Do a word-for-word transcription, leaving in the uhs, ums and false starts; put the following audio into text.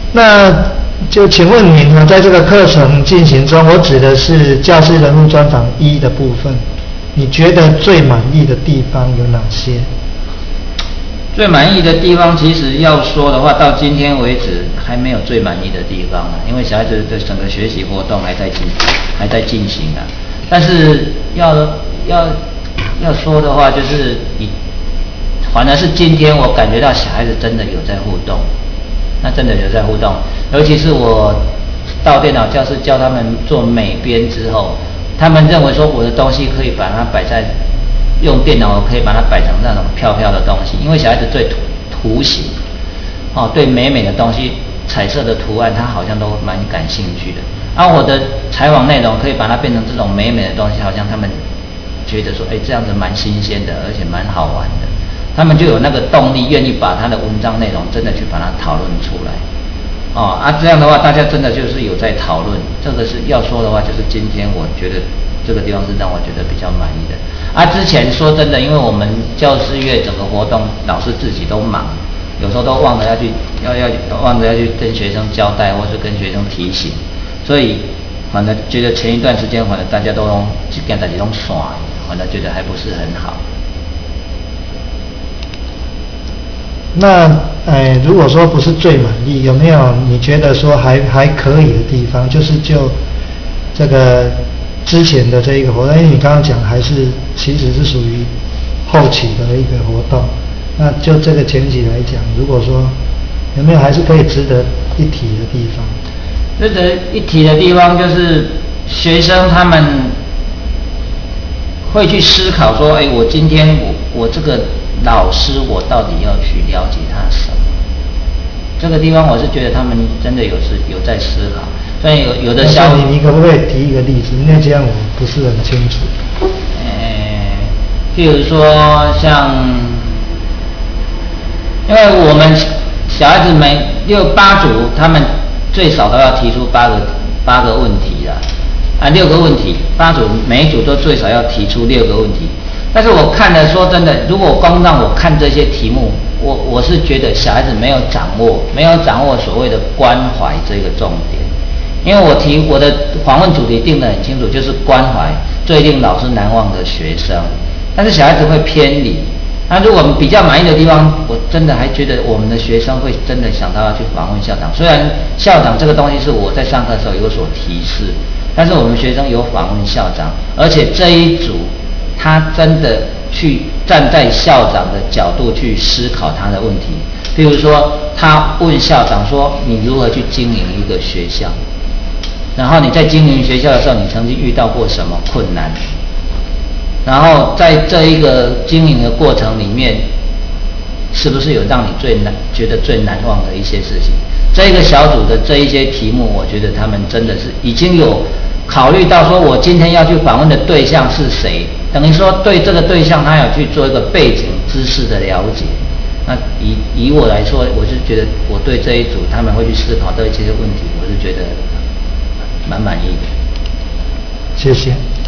那就请问您呢，在这个课程进行中，我指的是教师人物专访一的部分，你觉得最满意的地方有哪些？ 最满意的地方，其实要说的话，到今天为止还没有最满意的地方啊，因为小孩子的整个学习活动还在进还在进行啊。但是要要要说的话，就是以反而是今天我感觉到小孩子真的有在互动，那真的有在互动，尤其是我到电脑教室教他们做美编之后，他们认为说我的东西可以把它摆在。用电脑可以把它摆成那种飘飘的东西，因为小孩子对图图形，哦，对美美的东西、彩色的图案，他好像都蛮感兴趣的。而、啊、我的采访内容可以把它变成这种美美的东西，好像他们觉得说，哎，这样子蛮新鲜的，而且蛮好玩的。他们就有那个动力，愿意把他的文章内容真的去把它讨论出来。哦，啊，这样的话，大家真的就是有在讨论。这个是要说的话，就是今天我觉得这个地方是让我觉得比较满意的。啊，之前说真的，因为我们教师月整个活动，老师自己都忙，有时候都忘了要去要要忘了要去跟学生交代，或是跟学生提醒，所以反正觉得前一段时间，反正大家都用这件代志拢散，反正觉得还不是很好。 那呃，如果说不是最满意，有没有你觉得说还还可以的地方？就是就这个之前的这一个活动，因为你刚刚讲还是其实是属于后期的一个活动，那就这个前期来讲，如果说有没有还是可以值得一提的地方？ 值得一提的地方就是学生他们会去思考说，哎，我今天我我这个老师我到底要去了解他什么？这个地方我是觉得他们真的有是有在思考，所以有有的小你你可不可以提一个例子？因为这样我不是很清楚。 呃，譬如说像，因为我们小孩子每六八组，他们最少都要提出八个八个问题啦，啊六个问题，八组每一组都最少要提出六个问题。但是我看了，说真的，如果光让我看这些题目，我我是觉得小孩子没有掌握，没有掌握所谓的关怀这个重点。因为我提我的访问主题定得很清楚，就是关怀最令老师难忘的学生。但是小孩子会偏离。那如果我们比较满意的地方，我真的还觉得我们的学生会真的想到要去访问校长。虽然校长这个东西是我在上课的时候有所提示，但是我们学生有访问校长，而且这一组。他真的去站在校长的角度去思考他的问题，比如说他问校长说：“你如何去经营一个学校？然后你在经营学校的时候，你曾经遇到过什么困难？然后在这一个经营的过程里面，是不是有让你最难觉得最难忘的一些事情？”这一个小组的这一些题目，我觉得他们真的是已经有考虑到说，我今天要去访问的对象是谁。等于说对这个对象他要去做一个背景知识的了解。那以以我来说，我是觉得我对这一组他们会去思考这一些问题，我是觉得蛮满意的。 谢谢。